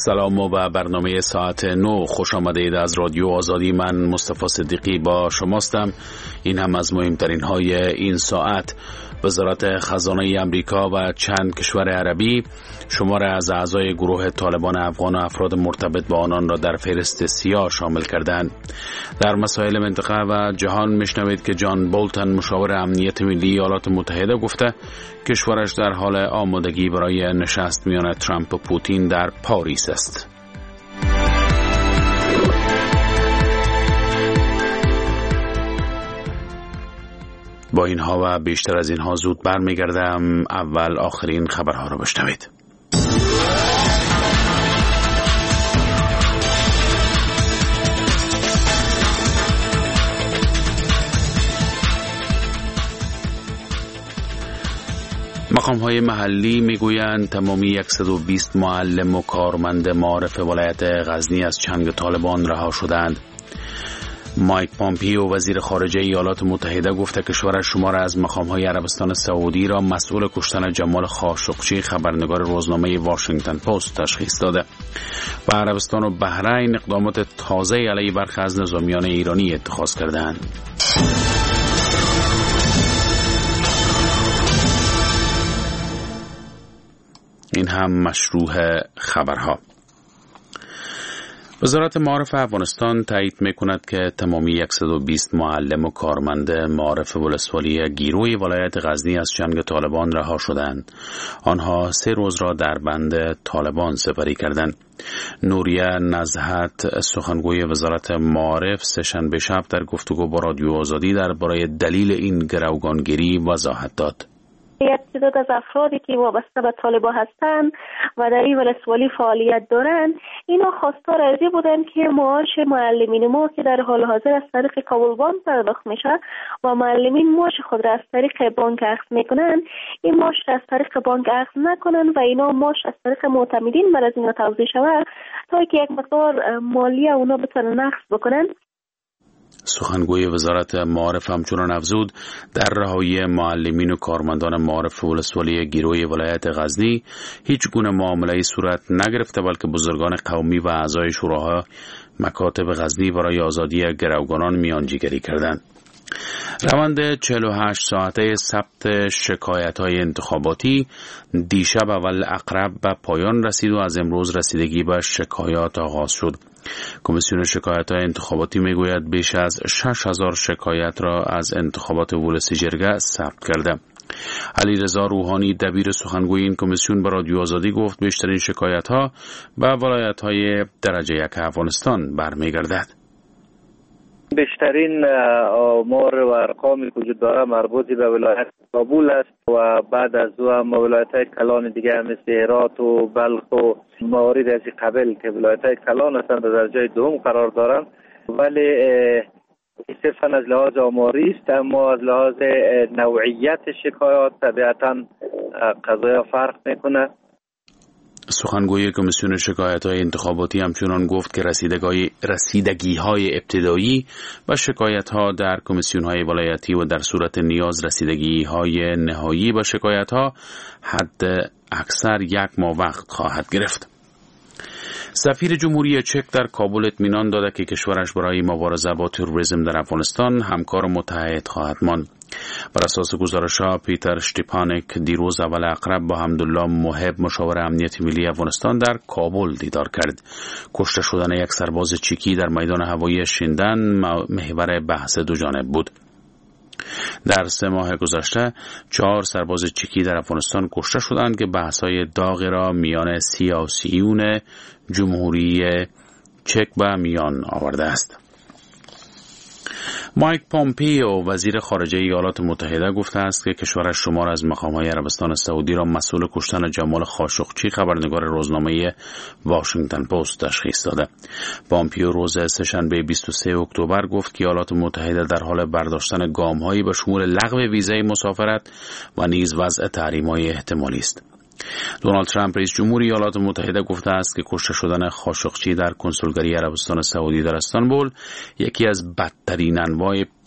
سلام و برنامه ساعت 9 خوش آمدید از رادیو آزادی. من مصطفی صدیقی با شماستم. این هم از مهمترین های این ساعت. وزارت خزانه امریکا و چند کشور عربی شمار از اعضای گروه طالبان افغان و افراد مرتبط با آنان را در فهرست سیاه شامل کردند. در مسائل منطقه و جهان میشنوید که جان بولتن مشاور امنیت ملی ایالات متحده گفته کشورش در حال آمادگی برای نشست میان ترامپ و پوتین در پاریس است. با اینها و بیشتر از اینها زود برمیگردم. اول آخرین خبرها را بشنوید. مقام‌های محلی میگویند تمامی 120 معلم و کارمند معارف ولایت غزنی از چنگ طالبان رها شدند. مایک پامپیو وزیر خارجه ایالات متحده گفته کشورش شمار از مقام‌های عربستان سعودی را مسئول کشتن جمال خاشقچی خبرنگار روزنامه واشنگتن پست تشخیص داده و عربستان و بحرین اقدامات تازه علیه برخی از نظامیان ایرانی اتخاذ کردند. این هم مشروع خبرها. وزارت معارف افغانستان تایید میکند که تمامی 120 معلم و کارمند معارف ولسوالی گیروی ولایت غزنی از چنگ طالبان رها شدند. آنها 3 روز را در بند طالبان سپری کردند. نوریه نزهت سخنگوی وزارت معارف سه‌شنبه شب در گفتگو با رادیو آزادی درباره دلیل این گروگانگیری وضاحت داد. تعداد از افرادی که وابسته به طالبان هستند و در این ولسوالی فعالیت دارند اینا خواستار از این بودند که معاش معلمین ما که در حال حاضر از طریق کابل بانک پرداخت میشه و معلمین معاش خود را از طریق بانک اخذ میکنند این معاش را از طریق بانک اخذ نکنند و اینا معاش از طریق معتمدین بر از اینا توزیع شود تا که یک مقدار مالی اونا بتونن اخذ بکنن. سخنگوی وزارت معارف همچنان افزود در رهایی معلمین و کارمندان معارف ولسوالی گیروی ولایت غزنی هیچ گونه معامله‌ای صورت نگرفته بلکه بزرگان قومی و اعضای شوراهای مکاتب غزنی برای آزادی گروگانان میانجیگری کردند. روند 48 ساعته ثبت شکایت‌های انتخاباتی دیشب اول عقرب به پایان رسید و از امروز رسیدگی به شکایات آغاز شد. کمیسیون شکایت‌های انتخاباتی میگوید بیش از 6000 شکایت را از انتخابات ولسی جرگه ثبت کرده. علیرضا روحانی دبیر سخنگوی این کمیسیون به رادیو آزادی گفت بیشترین شکایت‌ها به ولایت‌های درجه 1 افغانستان برمیگردد. بیشترین آمار و ارقامی که وجود داره مربوط به ولایت کابل است و بعد از او هم ولایت‌های کلان دیگه مثل هرات و بلخ و موارد از قبل که ولایت‌های کلان هستند در درجه دوم قرار دارند، ولی صرفاً از لحاظ آماری است، اما از لحاظ نوعیت شکایات طبیعتاً قضایا فرق میکنه. سخنگوی کمیسیون شکایت‌های انتخاباتی همچنان گفت که رسیدگی‌های ابتدایی و شکایت‌ها در کمیسیون‌های ولایتی و در صورت نیاز رسیدگی‌های نهایی و شکایت‌ها حد اکثر 1 ماه وقت خواهد گرفت. سفیر جمهوری چک در کابل اطمینان داده که کشورش برای مبارزه با تروریسم در افغانستان همکار متحد خواهد ماند. بر اساس گزارش‌ها پیتر شتیپانیک دیروز اول عقرب با حمدالله محب مشاور امنیت ملی افغانستان در کابل دیدار کرد. کشته شدن یک سرباز چیکی در میدان هوایی شیندن محور بحث دو جانب بود. در 3 ماه گذشته 4 سرباز چیکی در افغانستان کشته شدند که بحث‌های داغی را میان سیاسیون جمهوری چک به میان آورده است. مایک پامپیو وزیر خارجه ایالات متحده گفته است که کشورش شمار از مقام‌های عربستان سعودی را مسئول کشتن جمال خاشقچی خبرنگار روزنامه واشنگتن پست تشخیص داده. پامپیو روز سه‌شنبه 23 اکتبر گفت که ایالات متحده در حال برداشتن گام‌هایی به شمول لغو ویزای مسافرت و نیز وضع تحریم‌های احتمالی است. دونالد ترامپ رئیس جمهور ایالات متحده گفته است که کشته شدن خاشقچی در کنسولگری عربستان سعودی در استانبول یکی از بدترین انواع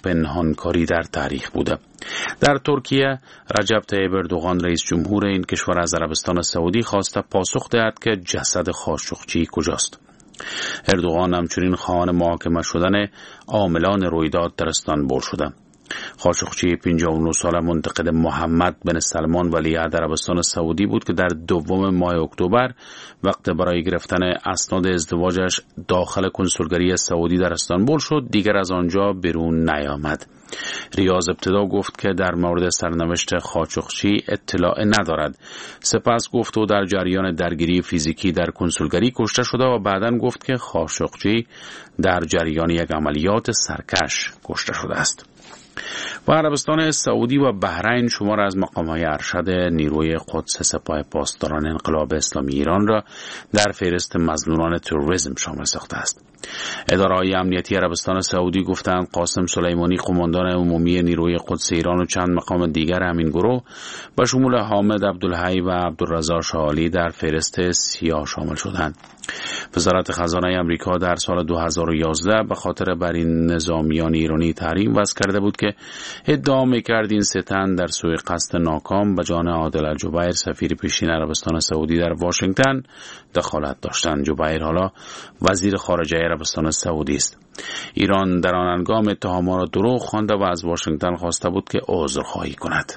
پنهانکاری در تاریخ بوده. در ترکیه رجب طیب اردوغان رئیس جمهور این کشور از عربستان سعودی خواسته پاسخ دهد که جسد خاشقچی کجاست. اردوغان همچنین خواهان محاکمه شدن عاملان رویداد در استانبول شده. خاشقچی 59 ساله منتقد محمد بن سلمان ولیعهد عربستان سعودی بود که در 2 ماه اکتبر وقت برای گرفتن اسناد ازدواجش داخل کنسولگری سعودی در استانبول شد، دیگر از آنجا بیرون نیامد. ریاض ابتدا گفت که در مورد سرنوشت خاشقچی اطلاع ندارد. سپس گفت او در جریان درگیری فیزیکی در کنسولگری کشته شده و بعداً گفت که خاشقچی در جریان یک عملیات سرکش کشته شده است. و عربستان سعودی و بحرین شمار از مقام‌های ارشد نیروی قدس سپاه پاسداران انقلاب اسلامی ایران را در فهرست مظنونان تروریسم شامل ساخته است. اداره‌های امنیتی عربستان سعودی گفتند قاسم سلیمانی قماندان عمومی نیروی قدس ایران و چند مقام دیگر همین گروه به شمول حامد عبدالحی و عبدالرضا شاعلی در فهرست سیاه شامل شدند. وزارت خزانه آمریکا در سال 2011 به خاطر بر این نظامیان ایرانی تحریم وضع کرده بود که ادعا می‌کرد این 3 تن در سوی قصد ناکام به جان عادل الجبیر سفیر پیشین عربستان سعودی در واشنگتن دخالت داشتند. جبیر حالا وزیر خارجه عربستان سعودی است. ایران در آن هنگام اتهامات را دروغ خوانده و از واشنگتن خواسته بود که عذرخواهی کند.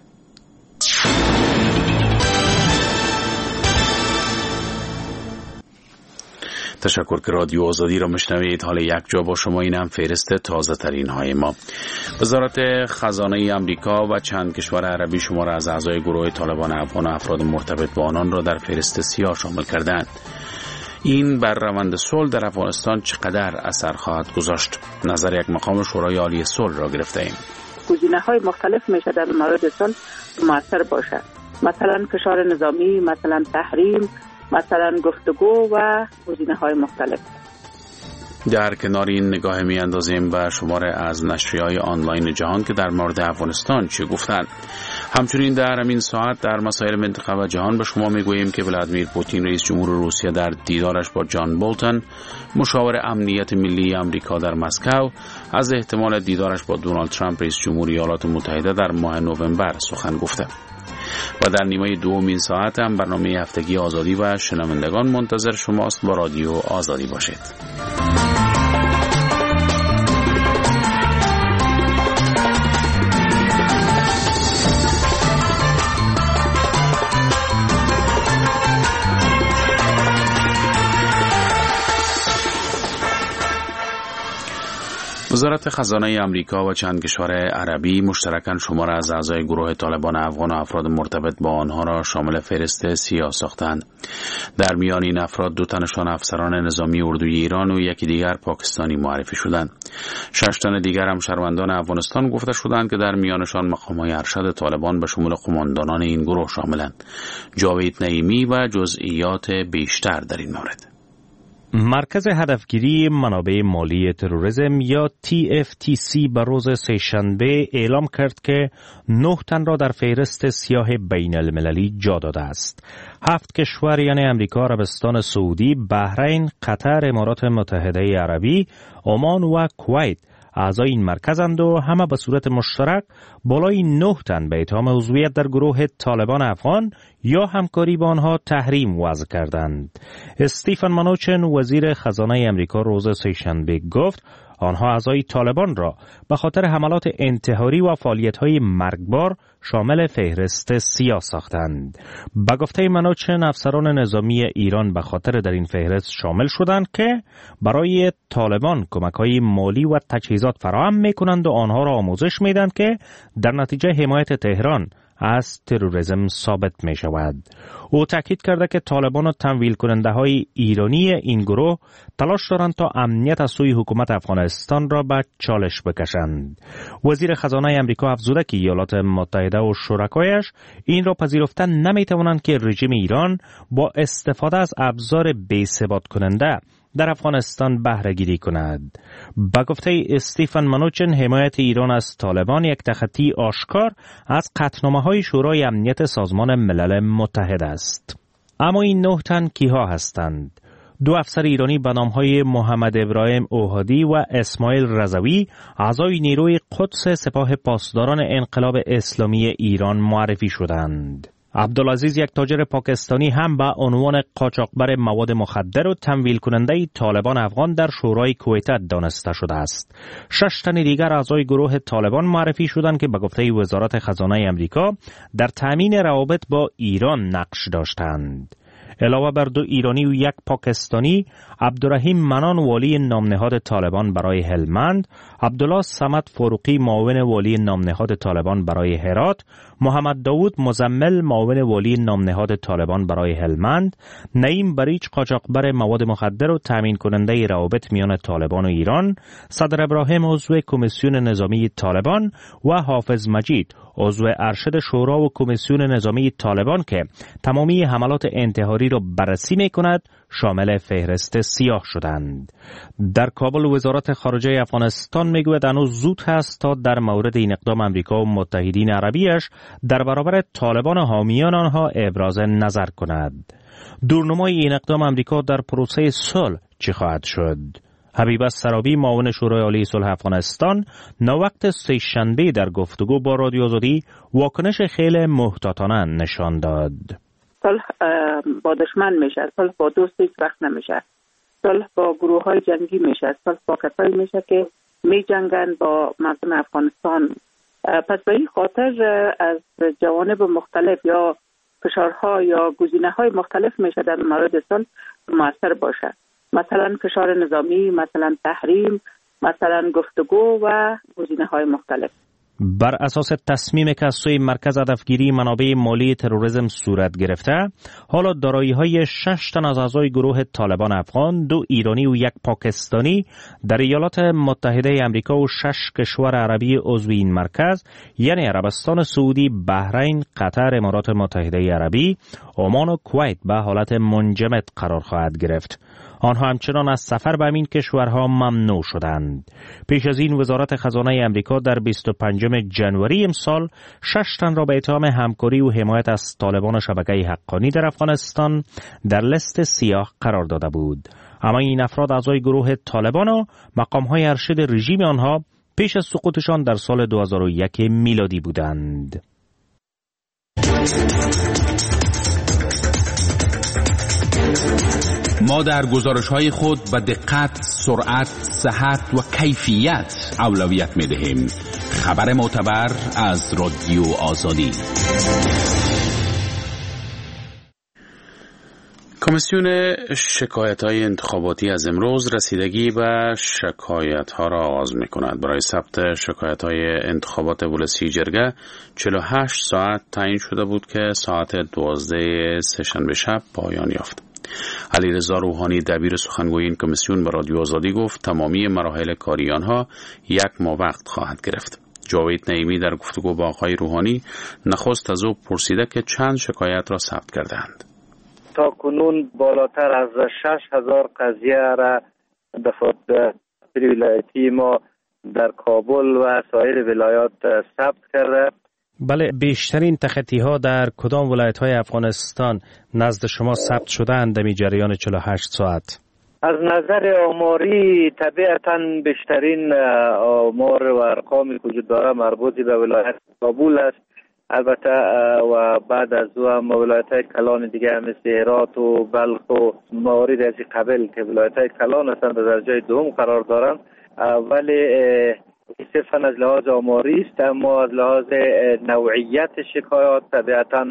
تشکر که رادیو آزادی را مشنوید. حال یک جا با شما، این هم فهرست تازه ترین های ما. وزارت خزانه آمریکا و چند کشور عربی شمار از اعضای گروه طالبان افغان و افراد مرتبط با آنان را در فهرست سیاه شامل کردند. این بر روند صلح در افغانستان چقدر اثر خواهد گذاشت؟ نظر یک مقام شورای عالی صلح را گرفته ایم. گزینه‌های مختلف میشه در مورد صلح موثر باشد، مثلا فشار نظامی، مثلا تحریم، مثلا گفتگو و گزینه‌های مختلف. در کنار این نگاه می اندازیم به شمار از نشریه‌های آنلاین جهان که در مورد افغانستان چه گفتند. همچنین در همین ساعت در مسائل منطقه و جهان به شما می گوییم که ولادیمیر پوتین رئیس جمهور روسیه در دیدارش با جان بولتن مشاور امنیت ملی آمریکا در مسکو از احتمال دیدارش با دونالد ترامپ رئیس جمهور ایالات متحده در ماه نوامبر سخن گفته. و در نیمه دوم این ساعت هم برنامه هفتگی آزادی و شنوندگان منتظر شماست. با رادیو آزادی باشید. وزارت خزانه آمریکا و چند کشور عربی مشترکاً شمار از اعضای گروه طالبان افغان و افراد مرتبط با آنها را شامل فهرست سیاه ساختند. در میان این افراد 2 تنشان افسران نظامی اردوی ایران و یکی دیگر پاکستانی معرفی شدند. 6 تن دیگر هم شهروندان افغانستان گفته شدند که در میانشان مقام‌های ارشد طالبان به شمول قماندانان این گروه شاملند. جاوید نعیمی و جزئیات بیشتر در این مورد. مرکز هدفگیری منابع مالی تروریسم یا TFTC به روز سه‌شنبه اعلام کرد که 9 تن را در فهرست سیاه بین المللی جا داده است. 7 کشور یعنی امریکا، عربستان سعودی، بحرین، قطر، امارات متحده عربی، عمان و کویت اعضای این مرکزند و همه به صورت مشترک بالای 9 تن به اتهام عضویت در گروه طالبان افغان یا همکاری با آنها تحریم وضع کردند. استیفن منوچن وزیر خزانه امریکا روز سه‌شنبه گفت آنها اعضای طالبان را به خاطر حملات انتحاری و فعالیت‌های مرگبار شامل فهرست سیاه ساختند. به گفته منوچن افسران نظامی ایران به خاطر در این فهرست شامل شدند که برای طالبان کمک‌های مالی و تجهیزات فراهم می‌کنند و آنها را آموزش می‌دهند که در نتیجه حمایت تهران از تروریسم ثابت می شود. او تاکید کرده که طالبان و تمویل کننده های ایرانی این گروه تلاش دارند تا امنیت از سوی حکومت افغانستان را به چالش بکشند. وزیر خزانه امریکا افزوده که ایالات متحده و شرکایش این را پذیرفته نمی توانند که رژیم ایران با استفاده از ابزار بی‌ثبات کننده در افغانستان بهره گیری کند. با گفته استیفن منوچن حمایت ایران از طالبان یک تخطی آشکار از قطعنامه‌های شورای امنیت سازمان ملل متحد است. اما این 9 تن کیها هستند؟ دو افسر ایرانی به نام‌های محمد ابراهیم اوهادی و اسماعیل رضوی اعضای نیروی قدس سپاه پاسداران انقلاب اسلامی ایران معرفی شدند. عبدالعزیز، یک تاجر پاکستانی، هم به عنوان قاچاقبر مواد مخدر و تمویل کننده طالبان افغان در شورای کویت دانسته شده است. 6 تن دیگر اعضای گروه طالبان معرفی شدند که به گفته وزارت خزانه آمریکا در تامین روابط با ایران نقش داشتند. علاوه بر 2 ایرانی و 1 پاکستانی، عبدالرحیم منان، والی نامنهاد طالبان برای هلمند، عبدالله صمد فاروقی، معاون والی نامنهاد طالبان برای هرات، محمد داوود مزمل، معاون والی نامنهاد طالبان برای هلمند، نعیم بریچ، قاچاقبر مواد مخدر و تامین کننده روابط میان طالبان و ایران، صدر ابراهیم، عضو کمیسیون نظامی طالبان، و حافظ مجید، عضو ارشد شورا و کمیسیون نظامی طالبان که تمامی حملات انتحاری را بررسی می‌کند، شامل فهرست سیاه شدند. در کابل وزارت خارجه افغانستان میگوید هنوز زود است تا در مورد این اقدام امریکا و متحدین عربیش در برابر طالبان و حامیان آنها ابراز نظر کند. دورنمای این اقدام امریکا در پروسه صلح چه خواهد شد؟ حبیب سرابی، معاون شورای عالی صلح افغانستان، ناوقت سه‌شنبه در گفتگو با رادیو آزادی واکنش خیلی محتاطانه نشان داد. صلح با دشمن میشه، صلح با دوست هیچ وقت نمیشه. صلح با گروه های جنگی میشه، صلح با کسایی میشه که می جنگن با مردم افغانستان. پس به این خاطر از جوانب مختلف یا فشارها یا گزینه های مختلف میشه در مورد صلح موثر باشه. مثلا فشار نظامی، مثلا تحریم، مثلا گفتگو و گزینه های مختلف. بر اساس تصمیمی که از سوی مرکز هدفگیری منابع مالی تروریسم صورت گرفته، حالا دارایی‌های 6 تن از اعضای گروه طالبان افغان، 2 ایرانی و 1 پاکستانی در ایالات متحده آمریکا و 6 کشور عربی عضو این مرکز، یعنی عربستان سعودی، بحرین، قطر، امارات متحده عربی، عمان و کویت، به حالت منجمد قرار خواهد گرفت. آنها همچنان از سفر به این کشورها ممنوع شدند. پیش از این وزارت خزانه آمریکا در 25 ژانویه امسال 6 تن را به اتهام همکاری و حمایت از طالبان و شبکه حقانی در افغانستان در لیست سیاه قرار داده بود. اما این افراد اعضای گروه طالبان و مقام‌های ارشد رژیم آنها پیش از سقوطشان در سال 2001 میلادی بودند. ما در گزارش‌های خود به دقت، سرعت، صحت و کیفیت اولویت می‌دهیم. خبر معتبر از رادیو آزادی. کمیسیون شکایت‌های انتخاباتی از امروز رسیدگی به شکایت‌ها را آغاز می‌کند. برای ثبت شکایت‌های انتخابات ولسی جرگه 48 ساعت تعیین شده بود که ساعت 12 سه‌شنبه شب پایان یافت. علیرضا روحانی، دبیر سخنگوی این کمیسیون، به رادیو آزادی گفت تمامی مراحل کاری آنها 1 ماه وقت خواهد گرفت. جاوید نعیمی در گفتگو با آقای روحانی نخست از او پرسیده که چند شکایت را ثبت کردند. تا کنون بالاتر از 6000 قضیه را دفاتر ولایتی ما در کابل و سایر ولایات ثبت کرده. بله، بیشترین تخطی‌ها در کدام ولایت‌های افغانستان نزد شما ثبت شده‌اند در جریان 48 ساعت؟ از نظر آماری طبیعتاً بیشترین آمار و ارقامی که وجود داره مربوط به ولایت کابل است. البته و بعد از او هم ولایت‌های کلان دیگه مثل هرات و بلخ و موارد از قبل که ولایت‌های کلان هستند در درجه دوم قرار دارند، ولی صرفاً از لحاظ آماری است، اما از لحاظ نوعیت شکایات طبیعتاً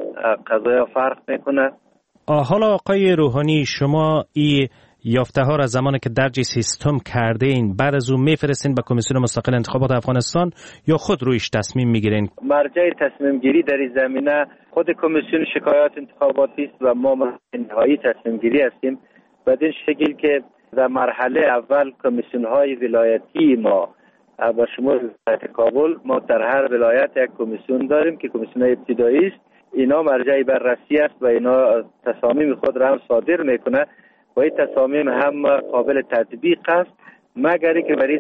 قضایا فرق میکنه. حالا آقای روحانی، شما این یافته ها را زمانی که درج سیستم کرده این بعد از اون میفرستین به کمیسیون مستقل انتخابات افغانستان یا خود رویش تصمیم میگیرین؟ مرجع تصمیم گیری در این زمینه خود کمیسیون شکایات انتخاباتی است و ما نهایی تصمیم گیری هستیم. بدین شکل که در مرحله اول کمیسیون های ولایتی ما با شمول ولایت کابل، ما در هر ولایت یک کمیسیون داریم که کمیسیون ابتدایی است. اینا مرجع بررسی است و اینا تصامیم خود را هم صادر میکنه و این تصامیم هم قابل تطبیق است، مگر که برای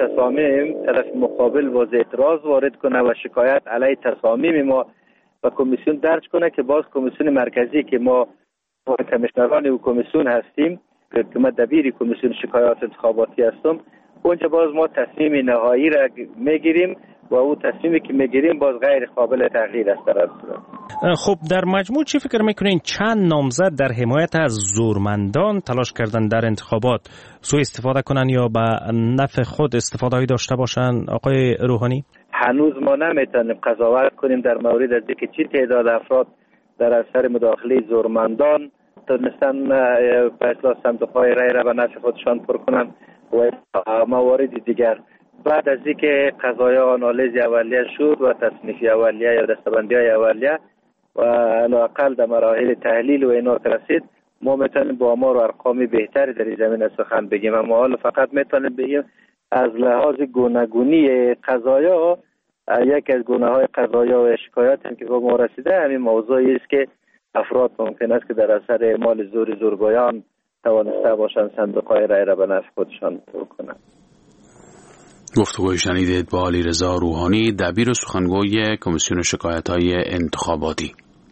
تصامیم طرف مقابل باز اعتراض وارد کنه و شکایت علیه تصامیم ما و کمیسیون درج کنه که باز کمیسیون مرکزی که ما کمیشنران و کمیسیون هستیم که من دبیر کمیسیون شکایات انتخاباتی هستم، اونجا باز ما تصمیم نهایی را میگیریم و او تصمیمی که میگیریم باز غیر قابل تغییر است در صورت. خب در مجموع چی فکر میکنین چند نامزد در حمایت از زورمندان تلاش کردن در انتخابات سوء استفاده کنن یا به نفع خود استفاده داشته باشن آقای روحانی؟ هنوز ما نمیتونیم قضاوت کنیم در مورد از اینکه چی تعداد افراد در اثر مداخله زورمندان تونستن به اصطلاح صندوق‌های رای را به نفع خودشان پر کنن و موارد دیگر. بعد از اینکه قضایا آنالیز اولیه شد و تصنیف اولیه یا دستبندی های اولیه و علاقل در مراحل تحلیل و اینا رسید، ما میتونیم با آمار و ارقام بهتری در این زمینه سخن بگیم. اما حالا فقط میتونیم بگیم از لحاظ گوناگونی قضایا، یکی از گونه‌های قضایا و شکایات هم که به ما رسیده همین موضوعی است که افراد ممکن است که در اثر اعمال زورگویان توانسته باشند صندوق‌های رای را به نفع خودشان پر کنند. گفتگوی شنیدید با علیرضا روحانی، دبیر سخنگوی کمیسیون شکایت‌های انتخاباتی.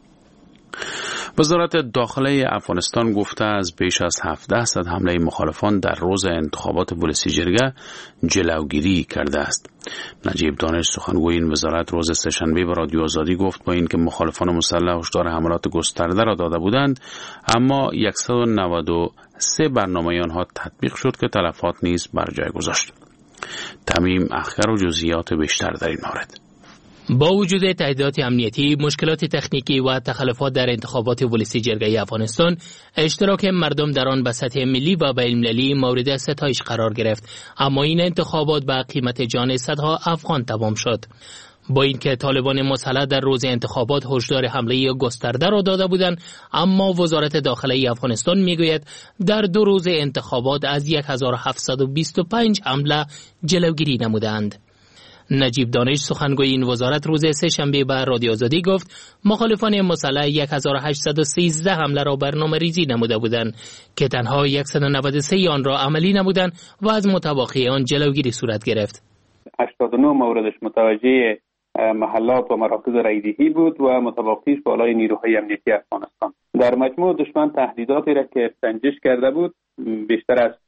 وزارت داخله افغانستان گفته از بیش از 1700 حمله مخالفان در روز انتخابات ولسی جرگه جلوگیری کرده است. نجیب دانش سخنگوی این وزارت روز سه‌شنبه به رادیو آزادی گفت با اینکه مخالفان مسلح هشدار حملات گسترده را داده بودند، اما 193 برنامه آنها تطبیق شد که تلفات نیز بر جای گذاشت. تمیم اخگر و جزئیات بیشتر در این مورد. با وجود تهدیدات امنیتی، مشکلات تکنیکی و تخلفات در انتخابات ولسی جرگه افغانستان، اشتراک مردم در آن به سطح ملی و بین‌المللی مورد ستایش قرار گرفت، اما این انتخابات به قیمت جان صدها افغان تمام شد. با اینکه طالبان مسلح در روز انتخابات هشدار حمله گسترده را داده بودند، اما وزارت داخله افغانستان میگوید در 2 روز انتخابات از 1725 حمله جلوگیری نمودند. نجیب دانش سخنگوی این وزارت روز سه‌شنبه به رادیو آزادی گفت مخالفان مسلح 1813 حمله را برنامه‌ریزی نموده بودند که تنها 193 آن را عملی نمودند و از متواخی آن جلوگیری صورت گرفت. 89 موردش متوجه محلات و مراکز رایدهی بود و متباقیش بالای نیروهای امنیتی افغانستان. در مجموع دشمن تهدیداتی را که سنجش کرده بود بیشتر از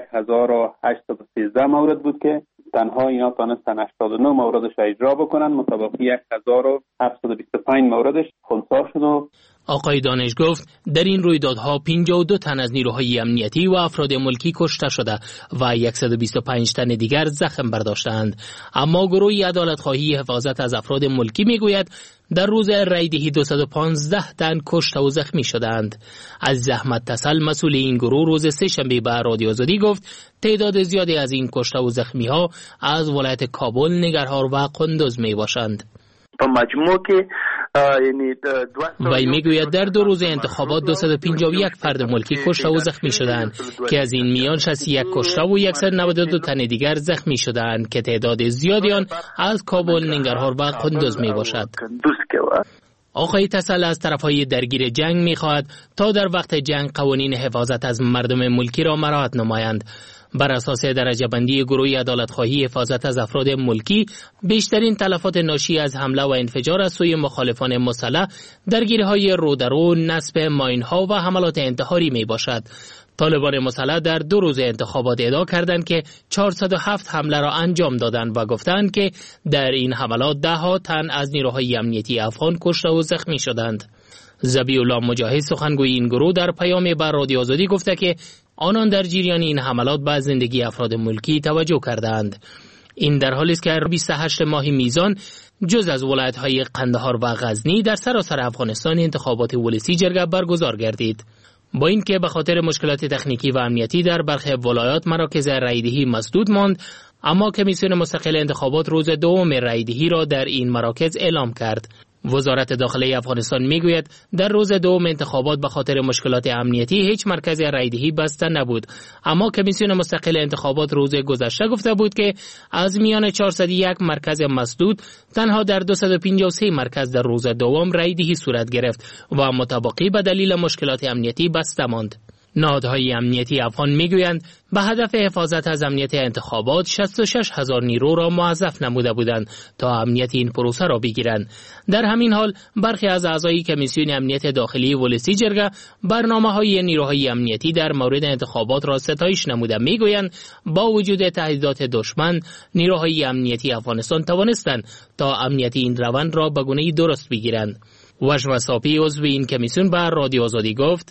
1813 مورد بود که تنها اینا تانستن 89 موردش اجرا بکنن، متباقی 1725 موردش خنثی شد. و آقای دانش گفت در این رویدادها 52 تن از نیروهای امنیتی و افراد ملکی کشته شده و 125 تن دیگر زخم برداشتند. اما گروه عدالت‌خواهی حفاظت از افراد ملکی میگوید در روز رایدهی 215 تن کشته و زخمی شدند. از زحمت تسل مسئول این گروه روز سه‌شنبه به رادیو آزادی گفت تعداد زیادی از این کشته و زخمی ها از ولایت کابل، ننگرهار و قندوز می باشند. وی میگوید در 2 روز انتخابات 251 فرد ملکی کشته و زخمی شدند که از این میان 61 کشته و 192 تن دیگر زخمی شدند که تعداد زیادی آن از کابل، ننگرهار و قندوز می باشد. آقای تسل از طرفهای درگیر جنگ می‌خواهد تا در وقت جنگ قوانین حفاظت از مردم ملکی را مراعات نمایند. بر اساس درجه بندی گروه عدالت‌خواهی حفاظت از افراد ملکی، بیشترین تلفات ناشی از حمله و انفجار از سوی مخالفان مسلح درگیری‌های رودرو، نصب ماین‌ها و حملات انتحاری میباشد. طالبان مسلح در 2 روز انتخابات ادعا کردند که 407 حمله را انجام دادند و گفتند که در این حملات 10 تن از نیروهای امنیتی افغان کشته و زخمی شدند. ذبیح الله مجاهد سخنگوی این گروه در پیامی بر رادیو آزادی گفته که آنان در جریان این حملات به زندگی افراد ملکی توجه کردند. این در حالی است که 28 ماه میزان جز از ولایت‌های قندهار و غزنی در سراسر افغانستان انتخابات ولسی جرگه برگزار گردید. با اینکه به خاطر مشکلات تکنیکی و امنیتی در برخی ولایات مراکز رایدهی مسدود ماند، اما کمیسیون مستقل انتخابات روز 2 رایدهی را در این مراکز اعلام کرد. وزارت داخله افغانستان میگوید در روز 2 انتخابات به خاطر مشکلات امنیتی هیچ مرکز رایدهی بسته نبود، اما کمیسیون مستقل انتخابات روز گذشته گفته بود که از میان 401 مرکز مسدود تنها در 253 مرکز در روز 2 رایدهی صورت گرفت و متباقی به دلیل مشکلات امنیتی بسته ماند. نهادهای امنیتی افغان میگویند به هدف حفاظت از امنیت انتخابات 66,000 نیرو را موظف نموده بودند تا امنیت این پروسه را بگیرند. در همین حال برخی از اعضای کمیسیون امنیت داخلی ولسی جرگه برنامه‌های نیروهای امنیتی در مورد انتخابات را ستایش نموده میگویند با وجود تهدیدات دشمن نیروهای امنیتی افغانستان توانستند تا امنیت این روند را به گونه‌ای درست بگیرند. وجم صافی عضو این کمیسیون به رادیو آزادی گفت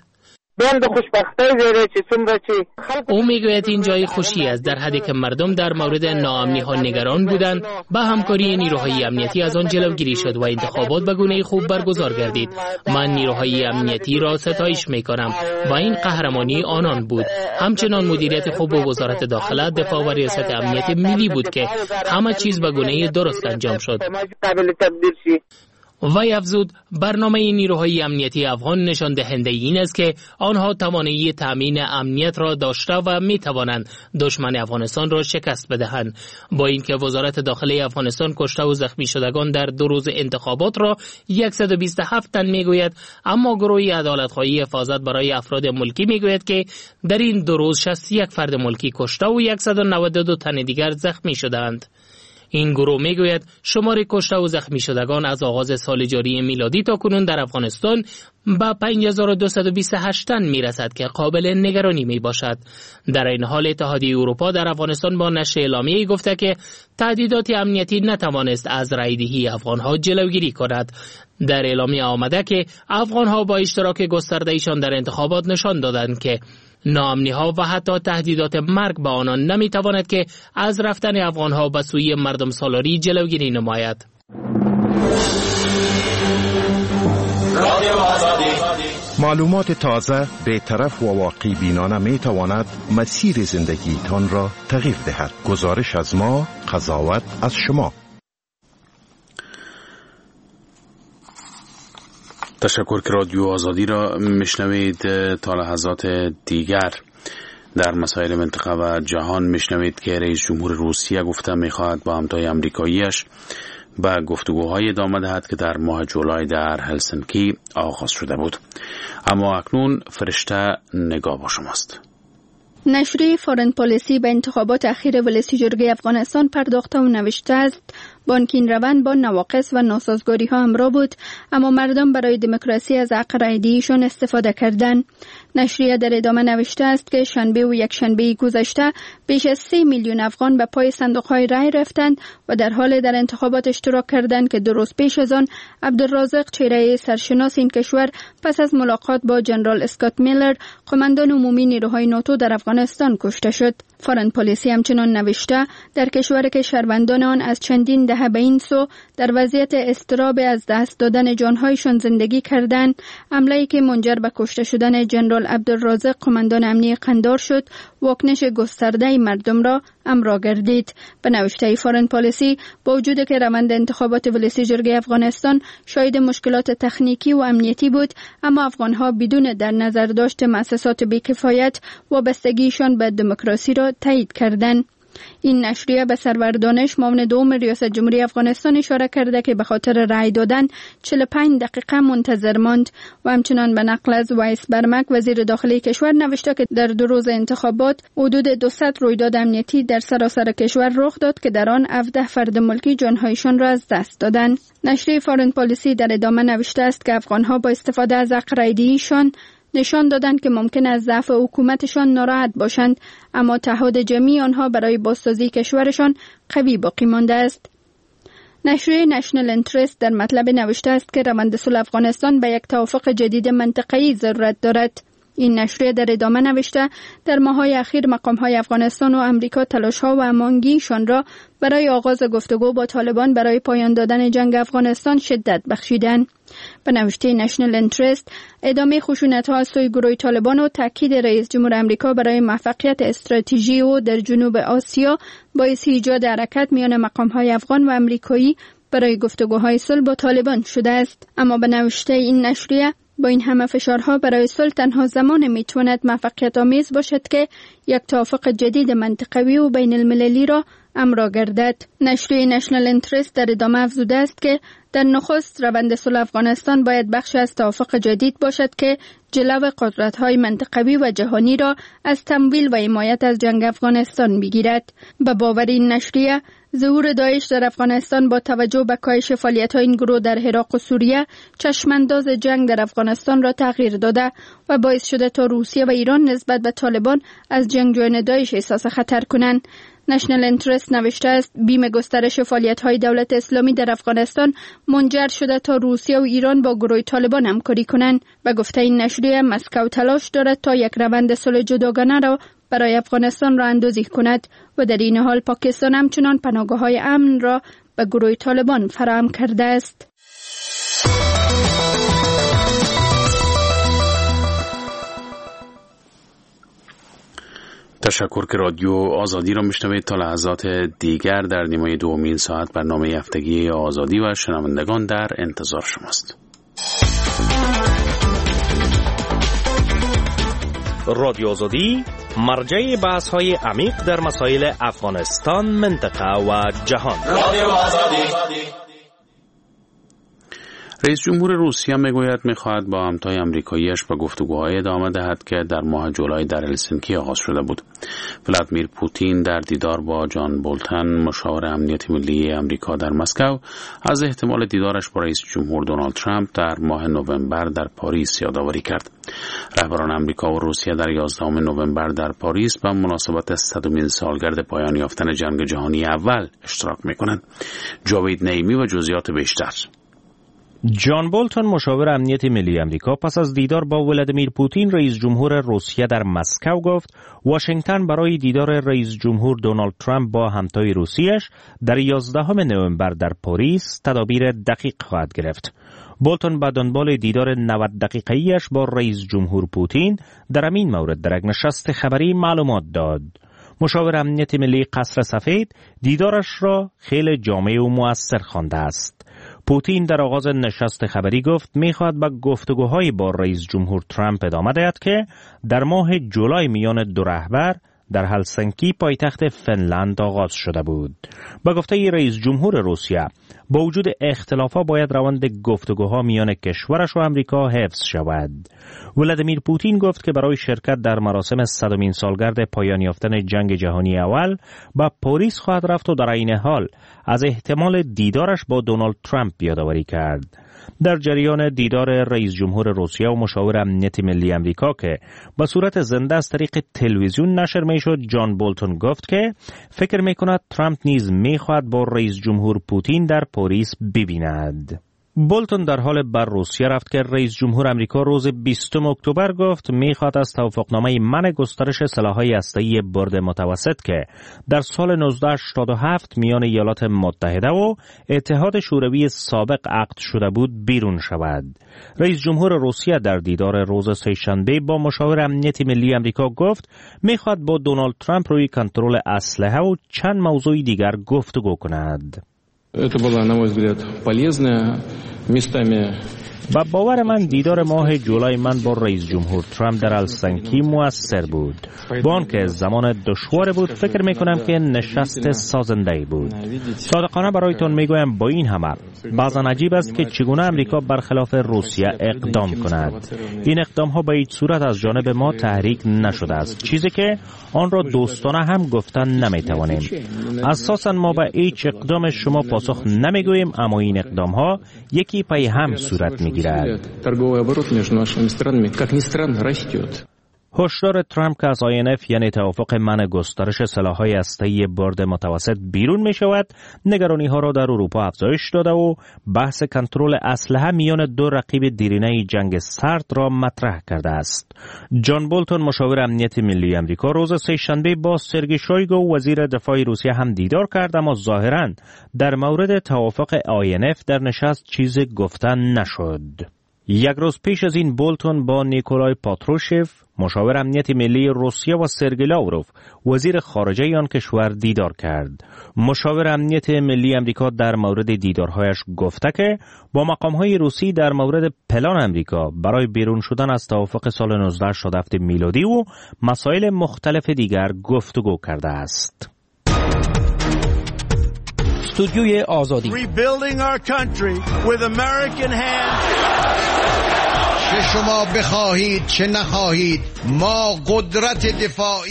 او میگوید این جای خوشی است در حدی که مردم در مورد ناامنی ها نگران بودند با همکاری نیروهای امنیتی از آن جلوگیری شد و انتخابات به گونه خوب برگزار گردید. من نیروهای امنیتی را ستایش میکنم و این قهرمانی آنان بود. همچنان مدیریت خوب و وزارت داخله، دفاع و ریاست امنیت ملی بود که همه چیز به گونه درست انجام شد. وی افزود برنامه نیروهای امنیتی افغان نشان دهنده این است که آنها توانایی تامین امنیت را داشته و می توانند دشمن افغانستان را شکست بدهند. با اینکه وزارت داخلی افغانستان کشته و زخمی شدگان در 2 روز انتخابات را 127 تن می گوید، اما گروه عدالت‌خواهی حفاظت برای افراد ملکی می گوید که در این 2 روز 61 فرد ملکی کشته و 192 تن دیگر زخمی شدند. این گروه میگوید شمار کشته و زخمی شدگان از آغاز سال جاری میلادی تا کنون در افغانستان به 5228 تن میرسد که قابل نگرانی می باشد. در این حال اتحادیه اروپا در افغانستان با نشر اعلامیه‌ای گفته که تهدیدات امنیتی نتوانست از رایدهی افغانها جلوگیری کند. در اعلامیه آمده که افغانها با اشتراک گسترده ایشان در انتخابات نشان دادند که ناامنی‌ها و حتی تهدیدات مرگ به آنان نمی‌تواند که از رفتن افغان‌ها به سوی مردم سالاری جلوگیری نماید. معلومات تازه، بی‌طرف و واقعی بینانه می‌تواند مسیر زندگیتان را تغییر دهد. گزارش از ما، قضاوت از شما. تشکر که رادیو آزادی را میشنوید. تا لحظات دیگر در مسائل منطقه و جهان میشنوید که رئیس جمهور روسیه گفته میخواهد با همتای امریکاییش به گفتگوهای ادامه دهد که در ماه جولای در هلسینکی آغاز شده بود. اما اکنون فرشته نگاه با شماست. نشریه فارن پالیسی به انتخابات اخیر ولسی جرگه افغانستان پرداخته و نوشته است بانکین روند با نواقص و ناسازگاری ها همراه بود، اما مردم برای دموکراسی از حق رای‌دهیشان استفاده کردند. نشریه در ادامه نوشته است که شنبه و یکشنبه گذشته بیش از 3 میلیون افغان به پای صندوق‌های رای رفتند و در حال در انتخابات اشتراک کردند که 2 روز پیش از آن عبدالرازق، چهره سرشناس این کشور، پس از ملاقات با جنرال اسکات میلر، قماندان عمومی نیروهای ناتو در افغانستان کشته شد. فارن پالیسی همچنان نوشته در کشوری که شهروندان آن از چندین دهه به این سو در وضعیت اضطراب از دست دادن جانهایشان زندگی کردند، حمله‌ای که منجر به کشته شدن جنرال عبدالرازق، قماندان امنی قندار شد، واکنش گسترده مردم را امرا گردید. به نوشته فارن پالیسی با وجود که روند انتخابات ولسی جرگه افغانستان شاهد مشکلات تکنیکی و امنیتی بود، اما افغانها بدون در نظر داشت مؤسسات بی‌کفایت وابستگیشان به دموکراسی را تایید کردند. این نشریه به سرور دانش، معاون دوم ریاست جمهوری افغانستان، اشاره کرده که به خاطر رای دادن 45 دقیقه منتظر ماند و همچنان به نقل از وایس برمک، وزیر داخلی کشور، نوشته که در 2 روز انتخابات حدود 200 رویداد امنیتی در سراسر کشور رخ داد که در آن 17 فرد ملکی جانهایشان را از دست دادند. نشریه فارن پالیسی در ادامه نوشته است که افغانها با استفاده از حق رای‌دهیشان نشان دادند که ممکن است ضعف حکومتشان ناراحت باشند، اما تعهد جمعی آنها برای بازسازی کشورشان قوی باقی مانده است. نشریه نشنل انترست در مطلب نوشته است که روند صلح افغانستان به یک توافق جدید منطقه‌ای ضرورت دارد. این نشریه در ادامه نوشته در ماه‌های اخیر مقام‌های افغانستان و امریکا تلاش‌ها و هماهنگی‌شان را برای آغاز گفتگو با طالبان برای پایان دادن جنگ افغانستان شدت بخشیدند. به نوشته نشنل انترست، ادامه خشونت‌ها از سوی گروه طالبان و تاکید رئیس جمهور آمریکا برای موفقیت استراتژی او در جنوب آسیا باعث ایجاد حرکت میان مقام‌های افغان و آمریکایی برای گفتگوهای صلح با طالبان شده است. اما به نوشته این نشریه، با این همه فشارها برای صلح تنها زمان میتواند موفقیت آمیز باشد که یک توافق جدید منطقوی و بین المللی را امرا گردد. نشریه نشنل انترست در ادامه افزوده است که در نخست روند صلح افغانستان باید بخشی از توافق جدید باشد که جلو قدرت‌های منطقوی و جهانی را از تمویل و حمایت از جنگ افغانستان بگیرد. به باور این نشریه، ظهور داعش در افغانستان با توجه به کاهش فعالیت‌های این گروه در عراق و سوریه چشمانداز جنگ در افغانستان را تغییر داده و باعث شده تا روسیه و ایران نسبت به طالبان از جنگجویان داعش احساس خطر کنند. نشنل اینترست نوشته است بیم گسترش فعالیت‌های دولت اسلامی در افغانستان منجر شده تا روسیه و ایران با گروه طالبان همکاری کنند. به گفته این نشریه، مسکو تلاش دارد تا یک روند صلح جداگانه را برای افغانستان را اندازی کند و در این حال پاکستان همچنان پناهگاه‌های امن را به گروه طالبان فراهم کرده است. تشکر که رادیو آزادی را میشنوید. تا لحظات دیگر در نیمه دومین ساعت برنامه هفتگی آزادی و شنوندگان در انتظار شماست. رادیو آزادی مرجع بحث‌های عمیق در مسائل افغانستان، منطقه و جهان. رادیو آزادی. رئیس جمهور روسیه میگوید میخواهد با همتای امریکاییش به گفتگوهای ادامه دهد که در ماه جولای در هلسینکی آغاز شده بود. ولادیمیر پوتین در دیدار با جان بولتن، مشاور امنیت ملی امریکا در مسکو، از احتمال دیدارش با رئیس جمهور دونالد ترامپ در ماه نوامبر در پاریس یادآوری کرد. رهبران امریکا و روسیه در 11 نوامبر در پاریس به مناسبت 100مین سالگرد پایان یافتن جنگ جهانی اول اشتراک میکنند. جاوید نعیمی و جزئیات بیشتر. جان بولتون، مشاور امنیت ملی امریکا، پس از دیدار با ولادیمیر پوتین رئیس جمهور روسیه در مسکو گفت واشنگتن برای دیدار رئیس جمهور دونالد ترامپ با همتای روسیش در 11 نوامبر در پاریس تدابیر دقیق خواهد گرفت. بولتون به دنبال دیدار 90 دقیقه‌ایش با رئیس جمهور پوتین در همین مورد در یک نشست خبری معلومات داد. مشاور امنیت ملی قصر سفید دیدارش را خیلی جامع و مؤثر خوانده است. پوتین در آغاز نشست خبری گفت می‌خواهد به گفتگوهای با رئیس جمهور ترامپ ادامه دهد که در ماه جولای میان دو رهبر در هلسینکی پایتخت فنلند آغاز شده بود. با گفته رئیس جمهور روسیه، با وجود اختلافات باید روند گفتگوها میان کشورش و آمریکا حفظ شود. ولادیمیر پوتین گفت که برای شرکت در مراسم 100مین سالگرد پایان یافتن جنگ جهانی اول به پاریس خواهد رفت و در این حال از احتمال دیدارش با دونالد ترامپ یادآوری کرد. در جریان دیدار رئیس جمهور روسیه و مشاور امنیت ملی امریکا که به صورت زنده از طریق تلویزیون نشر میشد، جان بولتون گفت که فکر میکند ترامپ نیز میخواهد با رئیس جمهور پوتین در پاریس ببیند. بولتون در حال بر روسیه رفت که رئیس جمهور امریکا روز 20 اکتبر گفت میخواد از توافقنامه منع گسترش سلاح‌های هسته‌ای برد متوسط که در سال 1987 میان ایالات متحده و اتحاد شوروی سابق عقد شده بود بیرون شود. رئیس جمهور روسیه در دیدار روز سه‌شنبه با مشاور امنیت ملی امریکا گفت میخواد با دونالد ترامپ روی کنترل اسلحه و چند موضوع دیگر گفتگو کند. Это было, на мой взгляд, полезное, местами. با باور من دیدار ماه جولای من با رئیس جمهور ترامپ در هلسینکی مؤثر بود. با آنکه زمان دشوار بود، فکر میکنم که نشست سازنده‌ای بود. صادقانه برایتون میگویم با این همه بعضا عجیب است که چگونه امریکا برخلاف روسیه اقدام کند. این اقدام ها به هیچ صورت از جانب ما تحریک نشده است، چیزی که آن را دوستانه هم گفتن نمیتوانیم. اساسا ما به هیچ اقدام شما پاسخ نمیگوییم، اما این اقدام ها یکی پی هم صورت میگیرد. Торговый оборот между нашими странами, как ни странно, растет. هشدار ترامپ که از INF یعنی توافق منع گسترش سلاح‌های هسته‌ای برد متوسط بیرون می شود، نگرانی‌ها را در اروپا افزایش داده و بحث کنترل اسلحه میان دو رقیب دیرینه جنگ سرد را مطرح کرده است. جان بولتون، مشاور امنیت ملی امریکا، روز سه‌شنبه با سرگئی شویگو وزیر دفاع روسیه هم دیدار کرد، اما ظاهراً در مورد توافق INF در نشست چیز گفتن نشد. یک روز پیش از این بولتون با نیکولای پاتروشف، مشاور امنیت ملی روسیه، و سرگئی لاوروف، وزیر خارجه آن کشور دیدار کرد. مشاور امنیت ملی امریکا در مورد دیدارهایش گفته که با مقامهای روسی در مورد پلان امریکا برای بیرون شدن از توافق سال 1987 میلادی و مسائل مختلف دیگر گفتگو کرده است. استودیوی آزادی. چه شما بخواهید چه نخواهید، ما قدرت دفاعی.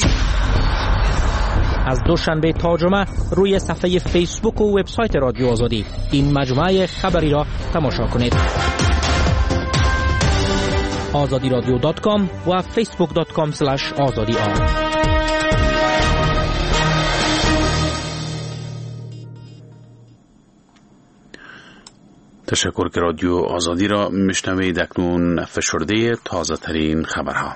از دوشنبه تا جمعه روی صفحه فیسبوک و وبسایت رادیو آزادی این مجموعه خبری را تماشا کنید. azadiradio.com و facebook.com/azadi. تشکر که رادیو آزادی را میشنوید. اکنون فشرده تازه ترین خبرها.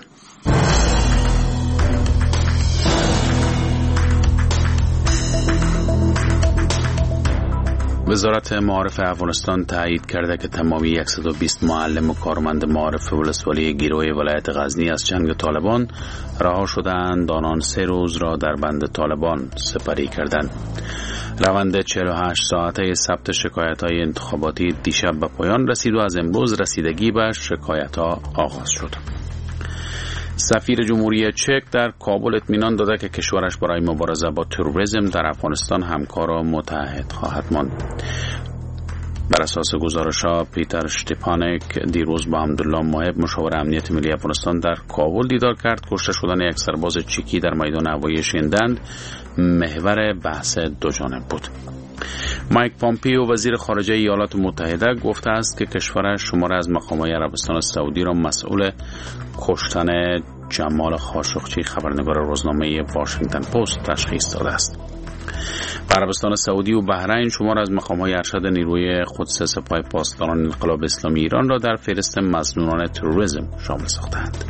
وزارت معارف افغانستان تایید کرده که تمامی 120 معلم و کارمند معارف ولسوالی گیروی ولایت غزنی از چنگ طالبان رها شدند. آنان 3 روز را در بند طالبان سپری کردند. روند 48 ساعته ثبت شکایت‌های انتخاباتی دیشب به پایان رسید و از امروز رسیدگی به شکایت‌ها آغاز شد. سفیر جمهوری چک در کابل اطمینان داده که کشورش برای مبارزه با تروریسم در افغانستان همکار و متحد خواهد ماند. بر اساس گزارش‌ها پیتر شتپانک دیروز با عبدالله محب مشاور امنیت ملی افغانستان در کابل دیدار کرد. کشته شدن یک سرباز چیکی در میدان هوایی شیندند محور بحث دو جانب بود. مایک پامپیو وزیر خارجه ایالات متحده گفته است که کشورش شماره از مقامات عربستان سعودی را مسئول کشتن جمال خاشقچی خبرنگار روزنامه واشنگتن پست تشخیص داده است. عربستان سعودی و بحرین شمار از مقامات ارشد نیروی قدس سپاه پاسداران انقلاب اسلامی ایران را در فهرست مظنونان تروریسم شامل ساختند.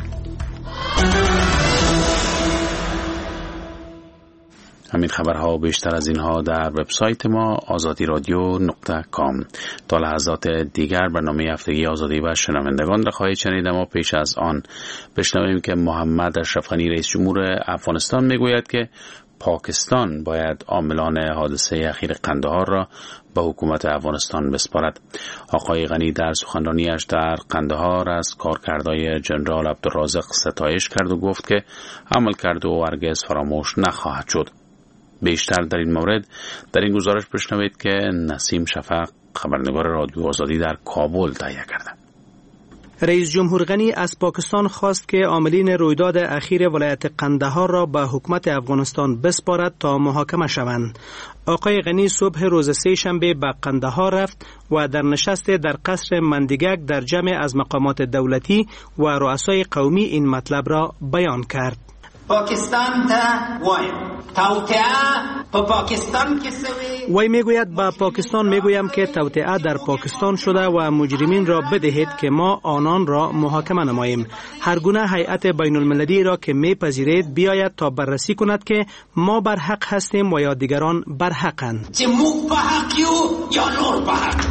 همین خبرها و بیشتر از اینها در وبسایت ما azadiradio.com. تا لحظات دیگر برنامه هفتگی آزادی و شنوندگان را خواهید شنید، اما پیش از آن بشنویم که محمد اشرف غنی رئیس جمهور افغانستان میگوید که پاکستان باید عاملان حادثه اخیر قندهار را به حکومت افغانستان بسپارد. آقای غنی در سخنرانیش در قندهار از کارکردهای جنرال عبدالرازق ستایش کرد و گفت که عمل کرد و هرگز فراموش نخواهد شد. بیشتر در این مورد در این گزارش بشنوید که نسیم شفق خبرنگار رادیو آزادی در کابل تهیه کرده. رئیس جمهور غنی از پاکستان خواست که عاملین رویداد اخیر ولایت قندهار را به حکومت افغانستان بسپارد تا محاکمه شوند. آقای غنی صبح روز سه شنبه به قندهار رفت و در نشست در قصر مندیگک در جمع از مقامات دولتی و رؤسای قومی این مطلب را بیان کرد. پاکستان تا وایم توطئه په پاکستان کې سوی وای میگوید با پاکستان میگویم که توطئه در پاکستان شده و مجرمین را بدهید که ما آنان را محاکمه نماییم. هر گونه هیئت بین المللی را که میپذیرید بیاید تا بررسی کند که ما بر حق هستیم و یا دیگران بر حقند. چې موږ په حق یو یا نور په حق.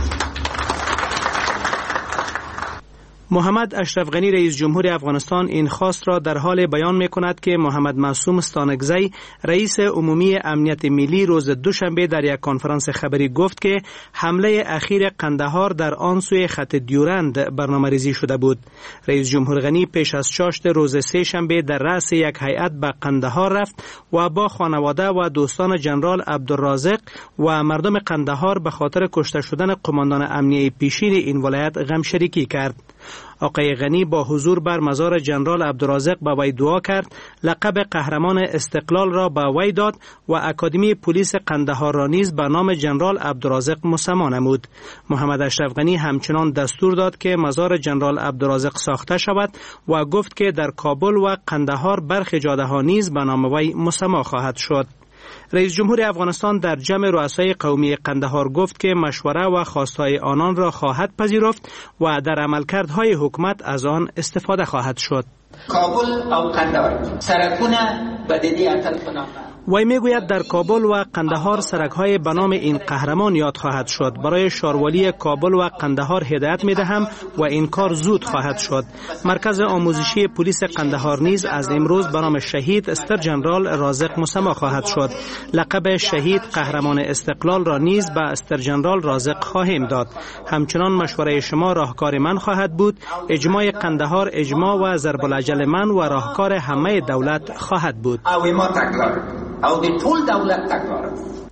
محمد اشرف غنی رئیس جمهور افغانستان این خواست را در حال بیان می کند که محمد معصوم ستانکزی رئیس عمومی امنیت ملی روز دوشنبه در یک کنفرانس خبری گفت که حمله اخیر قندهار در آن سوی خط دیورند برنامه‌ریزی شده بود. رئیس جمهور غنی پیش از چاشت روز سه شنبه در رأس یک هیئت به قندهار رفت و با خانواده و دوستان جنرال عبدالرازق و مردم قندهار به خاطر کشته شدن قماندان امنیه پیشین این ولایت غمشریکی کرد. آقای غنی با حضور بر مزار جنرال عبدالرازق به وی دعا کرد، لقب قهرمان استقلال را به وی داد و اکادمی پلیس قندهار را نیز به نام جنرال عبدالرازق مسما نمود. محمد اشرف غنی همچنان دستور داد که مزار جنرال عبدالرازق ساخته شود و گفت که در کابل و قندهار برخی جاده‌ها نیز به نام وی مسما خواهد شد. رئیس جمهور افغانستان در جمع رؤسای قومی قندهار گفت که مشوره و خواستهای آنان را خواهد پذیرفت و در عملکردهای حکومت از آن استفاده خواهد شد. کابل او قندهار سرکونه بددی اتل کنند. وی میگوید در کابل و قندهار سرک‌های به نام این قهرمان یاد خواهد شد. برای شاروالی کابل و قندهار هدایت می‌دهم و این کار زود خواهد شد. مرکز آموزشی پلیس قندهار نیز از امروز به نام شهید استر جنرال رازق مسما خواهد شد. لقب شهید قهرمان استقلال را نیز به استر جنرال رازق خواهیم داد. همچنان مشوره شما راهکار من خواهد بود. اجماع قندهار اجماع و ضرب الاجل من و راهکار همه دولت خواهد بود.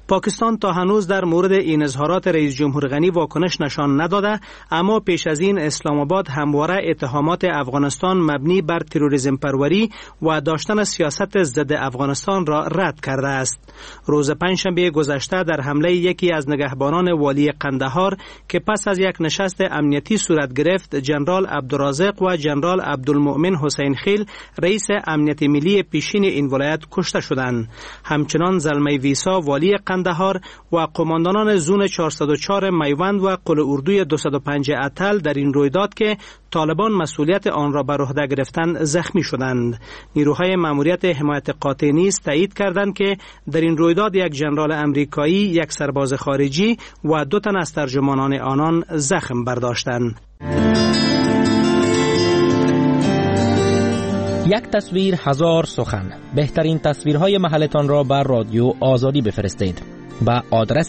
پاکستان تا هنوز در مورد این اظهارات رئیس جمهور غنی واکنش نشان نداده، اما پیش از این اسلام آباد همواره اتهامات افغانستان مبنی بر تروریسم پروری و داشتن سیاست ضد افغانستان را رد کرده است. روز پنجشنبه گذشته در حمله یکی از نگهبانان والی قندهار که پس از یک نشست امنیتی صورت گرفت، جنرال عبدالرازق و جنرال عبدالمؤمن حسین خیل رئیس امنیت ملی پیشین این ولایت کشته شدند. همچنان زلمه ویسا والی قندهار و قماندانان زون 404 میوند و قل اردوی 205 اتل در این رویداد که طالبان مسئولیت آن را بر عهده گرفتند زخمی شدند. نیروهای ماموریت حمایت قاطع نیز تایید کردند که در این رویداد یک ژنرال امریکایی، یک سرباز خارجی و 2 تن از ترجمانان آنان زخم برداشتند. یک تصویر هزار سخن. بهترین تصویرهای محلتان را بر رادیو آزادی بفرستید با آدرس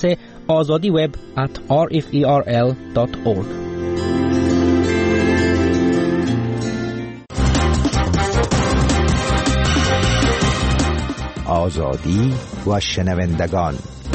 azadiweb@rferl.org. آزادی و شنوندگان.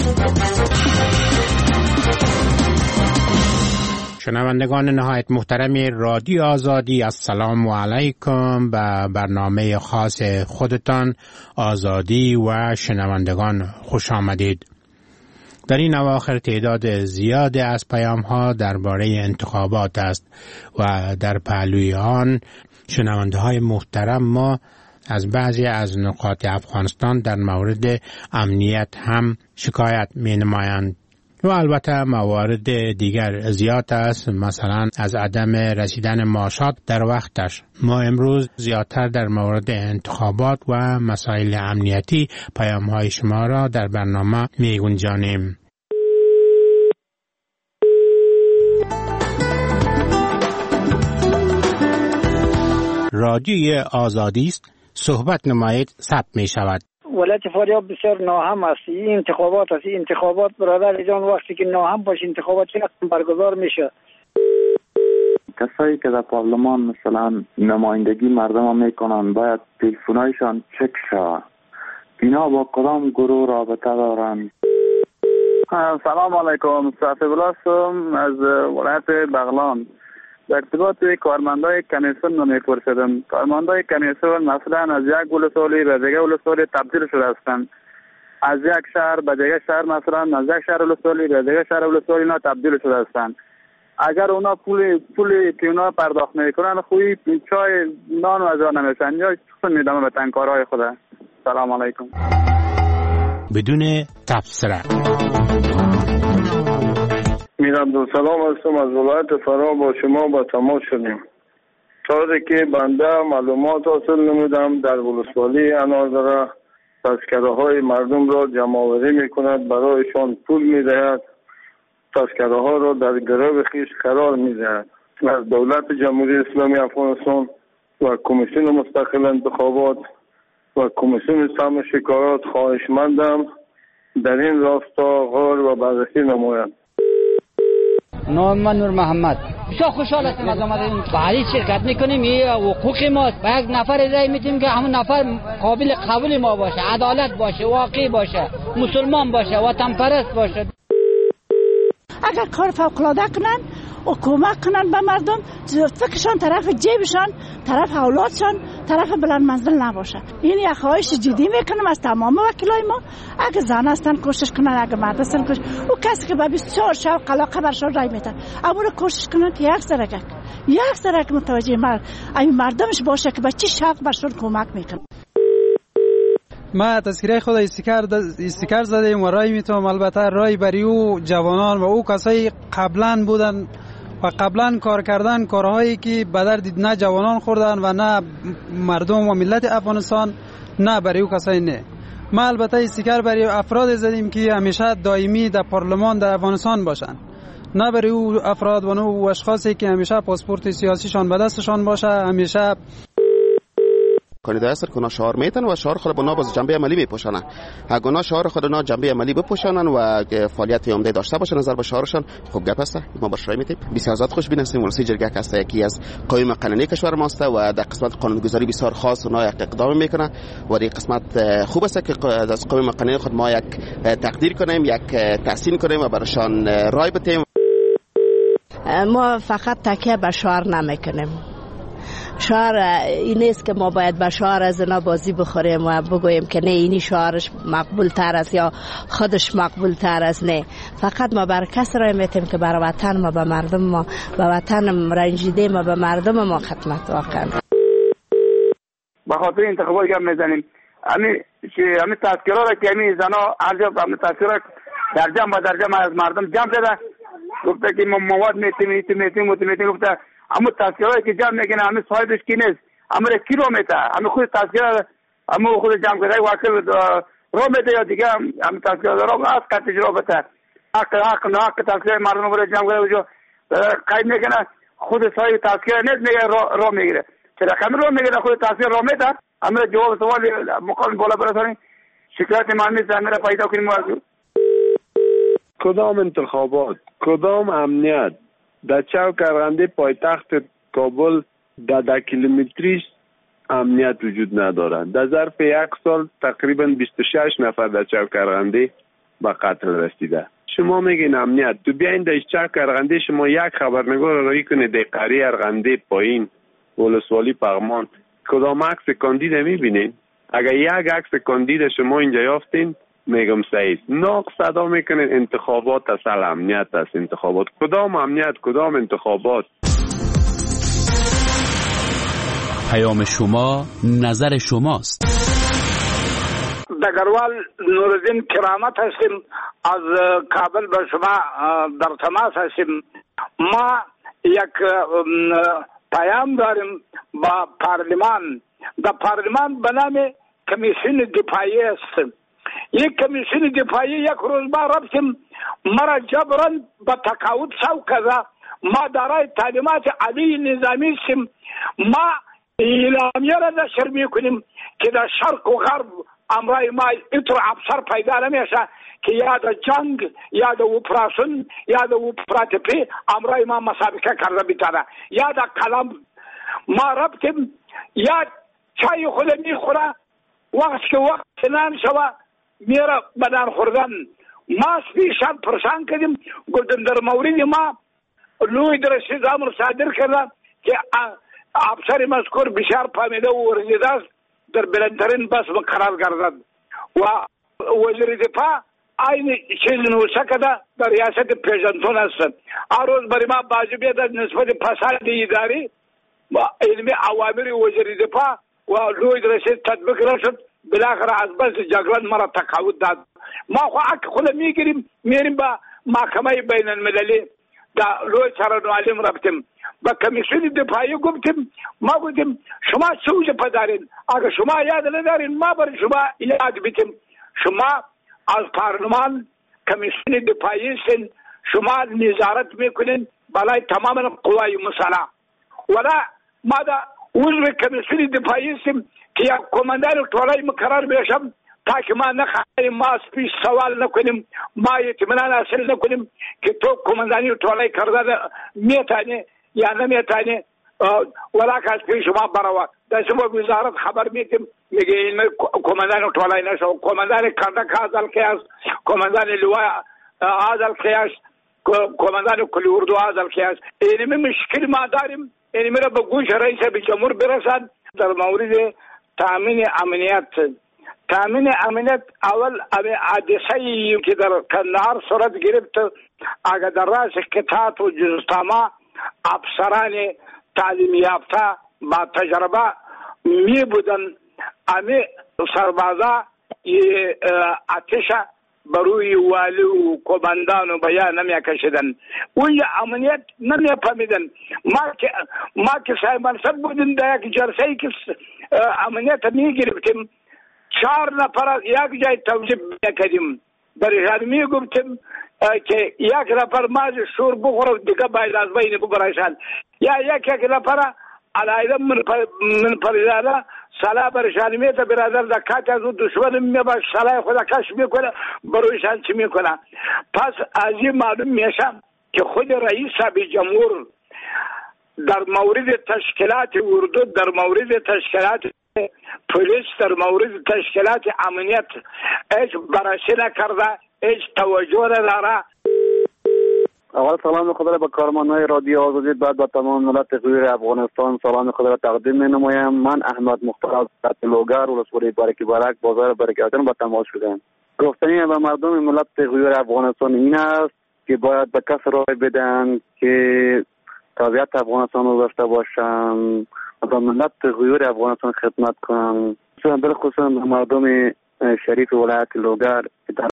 شنوندگان نهایت محترم رادیو آزادی، السلام علیکم. به برنامه خاص خودتان آزادی و شنوندگان خوش آمدید. در این اواخر تعداد زیادی از پیام ها درباره انتخابات است و در پهلوی آن شنونده های محترم ما از بعضی از نقاط افغانستان در مورد امنیت هم شکایت می نمایند و البته موارد دیگر زیاد است، مثلا از عدم رسیدن معاشات در وقتش. ما امروز زیادتر در مورد انتخابات و مسائل امنیتی پیام‌های شما را در برنامه می گنجانیم. رادیوی آزادی است، صحبت نمایید، ثبت می شود. ولایت فاریاب بسیار ناهم است. این انتخابات است. این انتخابات برادر جان وقتی که ناهم باشه انتخابات چقدر برگزار میشه. کسایی که در پارلمان مثلا نمایندگی مردم میکنن باید تلفن‌هایشان چک شود. اینا با کدام گروه رابطه دارن؟ سلام علیکم، صافی بلاسم از ولایت بغلان. در ارتباط کارمندای کمیسیون رو میپرسیدم. کارمندای کمیسیون مثلا از یک ولسوالی به دیگه ولسوالی تبدیل شده هستند. از یک شهر به دیگه شهر، مثلا از یک شهر ولسوالی به دیگه شهر ولسوالی اینا تبدیل شده هستند. اگر اونا پولی که اونا پرداخت میکنن خوبی چای نان از آن نمیشن یا چون میدم به تنکارهای خدا. سلام علیکم. بدون تفسیر. میرم دو سلام هستم از ولایت فرا، با شما با تماس شدیم. طوری که بنده معلومات حاصل نمودم در ولسوالی اناردره تذکره های مردم را جمع آوری میکند، برایشان پول میدهد، تذکره ها را در گروه خیش قرار میدهد. از دولت جمهوری اسلامی افغانستان و کمیسیون مستقل انتخابات و کمیسیون سهم شکایات خواهشمندم در این راستا غور و بررسی نمایند. نام من نور محمد. بسیار خوشحال هستیم از آمده این فعالیت شرکت میکنیم. این حقوق ماست. و یک نفر رای میدیم که همون نفر قابل قبول ما باشه، عدالت باشه، واقعی باشه، مسلمان باشه، وطن پرست باشه. اگر کار فوق العاده کنن و کمک کنن به مردم، فکرشان طرف جیبشان، طرف اولادشان، طرف بلند منزل نباشه. این یک خواهش جدی میکنم از تمام وکیلای ما. اگه زن هستن کوشش کنن، اگه مرد هستن کوشش. او کسی که به بسیار شوق علاقه برشان رای میدن، اما کوشش کنن که یک سرک متوجه مردمش باشه که به چی شوق برشان کمک میکنه. ما تذکره خود استیکر زدیم و رای میتونم. البته رای بری او جوانان و او کسایی قبلا بودن و قبلا کار کردن کارهایی که به درد نه جوانان خوردن و نه مردم و ملت افغانستان، نه برای او کسایی نه. ما البته استیکر برای افراد زدیم که همیشه دائمی در پارلمان در افغانستان باشن، نه برای او افراد و نه او اشخاصی که همیشه پاسپورت سیاسیشان به دستشان باشه، همیشه کاندیدای هستن که اونا شعار میتن و شعار خود با باز جنبه عملی میپوشانن. اگه اونا شعار خود اونا جنبه عملی بپوشانن و فعالیت عمده داشته باشن نظر به شعارشان، خوب گپ است. ما باش رای میتیم. بسیار زیاد خوشبین هستیم. ولسی جرگه هست یکی از قوانین قانونی کشور ماست و در قسمت قانونگذاری بسیار خاص اونا یک اقدام میکنه و در قسمت خوب است که از قوانین قانونی خود ما یک تقدیر کنیم، یک تحسین کنیم و براشان رای بدیم. ما فقط تکیه به شعار نمیکنیم. شعار این نیست که ما باید به شعار از اینا بازی بخوریم و بگوییم که نه اینی شعارش مقبول تر است یا خودش مقبول تر است. نه، فقط ما بر کس رای میتیم که بر وطن ما، به مردم ما، به وطن رنجیده ما، به مردم ما خدمت واقعا. به خاطر انتخابات گپ میزنیم. همین تذکرات را که همین زنا ارجاب همین تذکرات در جمع و در جمع از مردم جمع شده گفته که ما مواد میتیم گفته اما تذکرات که جمع میکنه همین صاحبش کی نیست، اما کیلو میته، همین خود تذکرات اما خود جمع کرده واقع رو میده یا دیگه همین تذکرات رو از کاتج رو بته حق تذکرات مردم رو جمع کرده جو قید میکنه خود صاحب تذکرات نیست میگه رو میگیره. چرا کمی رو میگیره خود تذکرات رو میده. اما جواب سوال مقام بالا برسانیم شکایت من نیست همه را پیدا کنیم. کدام انتخابات، کدام امنیت در چوک ارغندی پایتخت کابل در کیلومتریش امنیت وجود ندارد. در ظرف یک سال تقریبا 26 نفر در چوک ارغندی به قتل رسیده. شما میگین امنیت، تو بیاین در چوک ارغندی شما یک خبرنگار رایی کنید در قریه ارغندی پایین ولسوالی پغمان کدام عکس کاندید میبینین؟ اگر یک عکس کاندید شما اینجا یافتین میگم صحیح. ناقص صدا میکنین انتخابات اصل امنیت است. انتخابات کدام امنیت، کدام انتخابات؟ پیام شما نظر شماست. دگروال نورالدین کرامت هستیم، از کابل به شما در تماس هستیم. ما یک پیام داریم با پارلمان. در پارلمان به نام کمیسیون دفاعی است. یک کمیسیون دفاعی یک روز ما رفتیم، مرا جبران به تقاعد سو کرده. ما دارای تعلیمات عالی نظامی هستیم. ما اعلامیه را نشر میکنیم که در شرق و غرب امرای ما اینطور افسر پیدا نمیشه که یا در جنگ یا در اپراسیون یا در اپراتیپی امرای ما مسابقه کرده بیتاره یا در قلم. ما رفتیم یا چای خود میخوره وقت که وقت سنان شوه میره بدن خوردن. ما سپیشان پرسان کردیم گفتم در مورد ما لوی درسیز امر صادر کرده که افسر مذکور بسیار فهمیده و ورزیده است در بلندترین بس قرار گردد و وزیر دفاع این چیز نوشته کرده در ریاست پیژنتون است. هر روز برای ما بازی بیاد نسبت فساد اداری و علمی اوامر وزیر دفاع و لوی درسیز تطبیق رسد بالاخره از بس جگران مرا تقاعد داد. ما حق خود میریم با محکمه بین المللی در لوی سرانوالیم رفتیم با کمیسیون دفاعی گفتیم ما گفتیم شما چه وجه دارین؟ اگر شما یاد ندارین ما برای شما یاد بیتیم. شما از پارلمان کمیسیون دفاعی هستین، شما نظارت میکنین بالای تمام قوای مسلح. ولی ما در عضو کمیسیون دفاعی هستیم که یک کماندان طولای مقرر بشم تا که ما نخواهیم ما پیش سوال نکنیم، ما اطمینان حاصل نکنیم که تو کماندانی طولای کرده میتانی یا نمیتانی ولی که از پیش ما بروا در شما وزارت خبر میتیم میگه این کماندان طولای نشو، کماندان کردک آزل که است، کماندان لوای آزل که است، کماندان کلی اردو آزل که است. اینمی مشکل ما داریم، اینمی را به گوش رئیس جمهور برسد. در مورد تامین امنیت اول حادثه‌ای که در کندهار صورت گرفت اگر در راس قطعات و جزتاما افسران تعلیم یافته با تجربه می بودن امی سربازا آتش بروی والی و کماندان و بیا نمی کشیدن اون امنیت نمی فهمیدن. ما که صاحب منصب بودیم در یک جلسه‌ای که امنیت می گرفتیم 4 نفر یک جای توجیه کردیم برایشان می گفتیم که یک نفر ماز شور بخوره دیگه باید از بین ببرایشان یا یک نفر علایده من پریداده سلاح برشان میته برادر دکات از دشمن میباش سلاح خود کش میکنه بروشان چی میکنه. پس از این معلوم میشه که خود رئیس صاحب جمهور در مورد تشکیلات اردو، در مورد تشکیلات پلیس، در مورد تشکیلات امنیت هیچ بررسی نکرده، هیچ توجه نداره. اول سلام خدا را به کارمندان رادیو آزادی، بعد به تمام ملت غیر افغانستان سلام خدا را تقدیم می‌نمایم. من احمد مختار از لوگر ولسوالی برکی برک بازار برکیاتن به تماس شدم. گفتنی به مردم ملت غیر افغانستان این است که باید به کس رای بدن که تابعیت افغانستان رو داشته باشن و به ملت غیر افغانستان خدمت کنن. بلخصوصا مردم شریف ولایت لوگر